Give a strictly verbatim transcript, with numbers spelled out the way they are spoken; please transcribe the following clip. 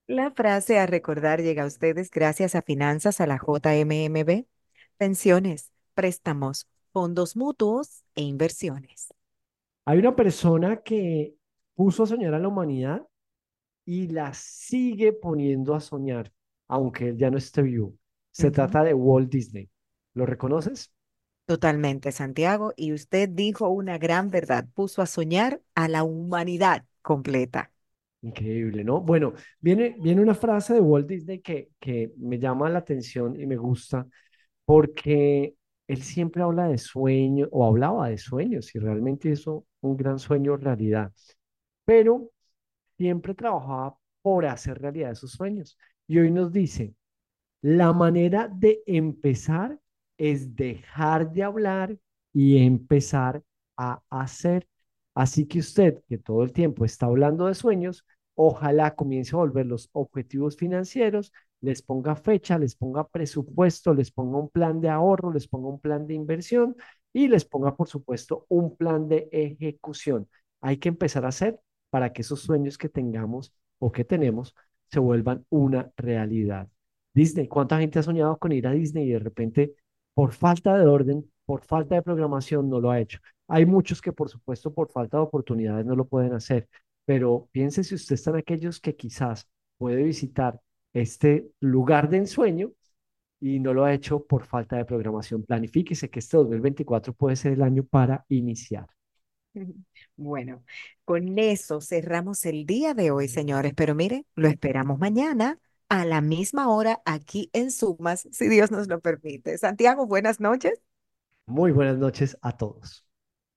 La frase a recordar llega a ustedes gracias a Finanzas a la J M M B, pensiones, préstamos, fondos mutuos e inversiones. Hay una persona que puso a soñar a la humanidad y la sigue poniendo a soñar, aunque él ya no esté vivo. Se Ujú. trata de Walt Disney. ¿Lo reconoces? Totalmente, Santiago. Y usted dijo una gran verdad, puso a soñar a la humanidad completa. Increíble, ¿no? Bueno, viene, viene una frase de Walt Disney que, que me llama la atención y me gusta porque él siempre habla de sueños o hablaba de sueños y realmente hizo un gran sueño realidad, pero siempre trabajaba por hacer realidad esos sueños. Y hoy nos dice, la manera de empezar es dejar de hablar y empezar a hacer. Así que usted, que todo el tiempo está hablando de sueños, ojalá comience a volver los objetivos financieros, les ponga fecha, les ponga presupuesto, les ponga un plan de ahorro, les ponga un plan de inversión y les ponga, por supuesto, un plan de ejecución. Hay que empezar a hacer para que esos sueños que tengamos o que tenemos se vuelvan una realidad. Disney, ¿cuánta gente ha soñado con ir a Disney y de repente, por falta de orden, por falta de programación, no lo ha hecho? Hay muchos que, por supuesto, por falta de oportunidades no lo pueden hacer, pero piense si usted está en aquellos que quizás puede visitar este lugar de ensueño y no lo ha hecho por falta de programación. Planifíquese que este dos mil veinticuatro puede ser el año para iniciar. Ujú. Bueno, con eso cerramos el día de hoy, señores. Pero mire, lo esperamos mañana a la misma hora aquí en Sumas, si Dios nos lo permite. Santiago, buenas noches. Muy buenas noches a todos.